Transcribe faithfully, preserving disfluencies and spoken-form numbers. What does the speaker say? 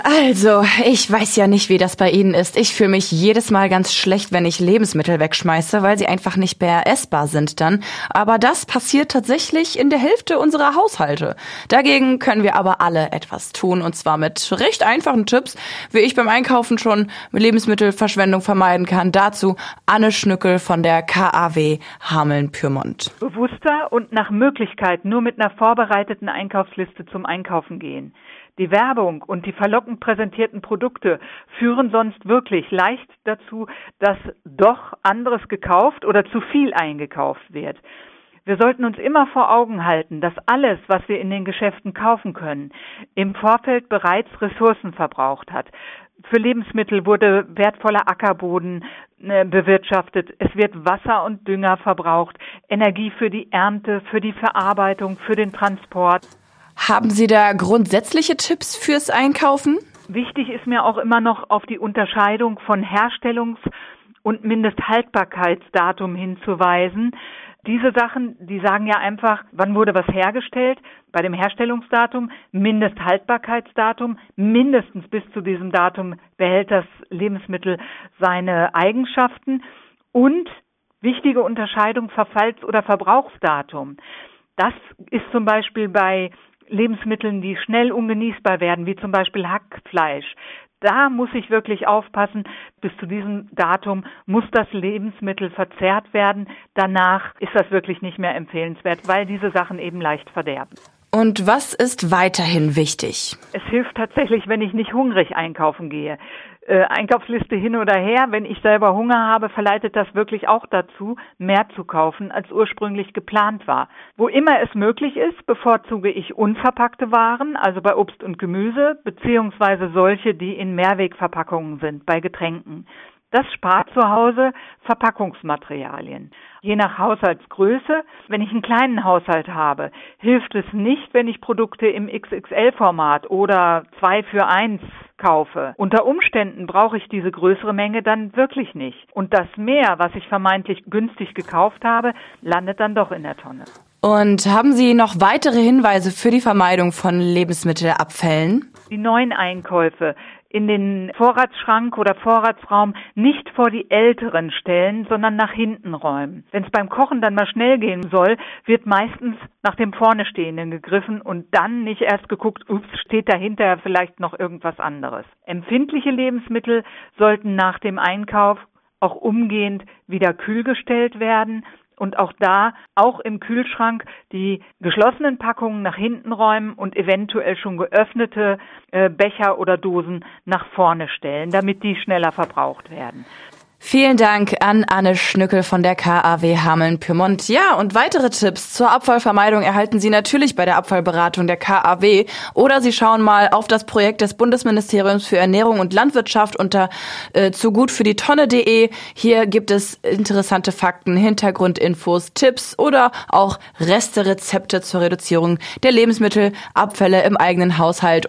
Also, ich weiß ja nicht, wie das bei Ihnen ist. Ich fühle mich jedes Mal ganz schlecht, wenn ich Lebensmittel wegschmeiße, weil sie einfach nicht mehr essbar sind dann. Aber das passiert tatsächlich in der Hälfte unserer Haushalte. Dagegen können wir aber alle etwas tun, und zwar mit recht einfachen Tipps, wie ich beim Einkaufen schon Lebensmittelverschwendung vermeiden kann. Dazu Anne Schnückel von der K A W Hameln-Pyrmont. Bewusster und nach Möglichkeit nur mit einer vorbereiteten Einkaufsliste zum Einkaufen gehen. Die Werbung und die verlockend präsentierten Produkte führen sonst wirklich leicht dazu, dass doch anderes gekauft oder zu viel eingekauft wird. Wir sollten uns immer vor Augen halten, dass alles, was wir in den Geschäften kaufen können, im Vorfeld bereits Ressourcen verbraucht hat. Für Lebensmittel wurde wertvoller Ackerboden äh, bewirtschaftet. Es wird Wasser und Dünger verbraucht, Energie für die Ernte, für die Verarbeitung, für den Transport. Haben Sie da grundsätzliche Tipps fürs Einkaufen? Wichtig ist mir auch immer noch auf die Unterscheidung von Herstellungs- und Mindesthaltbarkeitsdatum hinzuweisen. Diese Sachen, die sagen ja einfach, wann wurde was hergestellt, bei dem Herstellungsdatum, Mindesthaltbarkeitsdatum, mindestens bis zu diesem Datum behält das Lebensmittel seine Eigenschaften und wichtige Unterscheidung Verfalls- oder Verbrauchsdatum. Das ist zum Beispiel bei Lebensmitteln, die schnell ungenießbar werden, wie zum Beispiel Hackfleisch. Da muss ich wirklich aufpassen, bis zu diesem Datum muss das Lebensmittel verzehrt werden. Danach ist das wirklich nicht mehr empfehlenswert, weil diese Sachen eben leicht verderben. Und was ist weiterhin wichtig? Es hilft tatsächlich, wenn ich nicht hungrig einkaufen gehe. Äh, Einkaufsliste hin oder her, wenn ich selber Hunger habe, verleitet das wirklich auch dazu, mehr zu kaufen, als ursprünglich geplant war. Wo immer es möglich ist, bevorzuge ich unverpackte Waren, also bei Obst und Gemüse, beziehungsweise solche, die in Mehrwegverpackungen sind, bei Getränken. Das spart zu Hause Verpackungsmaterialien. Je nach Haushaltsgröße, wenn ich einen kleinen Haushalt habe, hilft es nicht, wenn ich Produkte im X X L-Format oder zwei für eins kaufe. Unter Umständen brauche ich diese größere Menge dann wirklich nicht. Und das Mehr, was ich vermeintlich günstig gekauft habe, landet dann doch in der Tonne. Und haben Sie noch weitere Hinweise für die Vermeidung von Lebensmittelabfällen? Die neuen Einkäufe in den Vorratsschrank oder Vorratsraum nicht vor die älteren stellen, sondern nach hinten räumen. Wenn es beim Kochen dann mal schnell gehen soll, wird meistens nach dem vorne Stehenden gegriffen und dann nicht erst geguckt, ups, steht dahinter vielleicht noch irgendwas anderes. Empfindliche Lebensmittel sollten nach dem Einkauf auch umgehend wieder kühlgestellt werden. Und auch da, auch im Kühlschrank, die geschlossenen Packungen nach hinten räumen und eventuell schon geöffnete äh, Becher oder Dosen nach vorne stellen, damit die schneller verbraucht werden. Vielen Dank an Anne Schnückel von der K A W Hameln-Pyrmont. Ja, und weitere Tipps zur Abfallvermeidung erhalten Sie natürlich bei der Abfallberatung der K A W oder Sie schauen mal auf das Projekt des Bundesministeriums für Ernährung und Landwirtschaft unter äh, zu gut für die Tonne punkt de. Hier gibt es interessante Fakten, Hintergrundinfos, Tipps oder auch Resterezepte zur Reduzierung der Lebensmittelabfälle im eigenen Haushalt.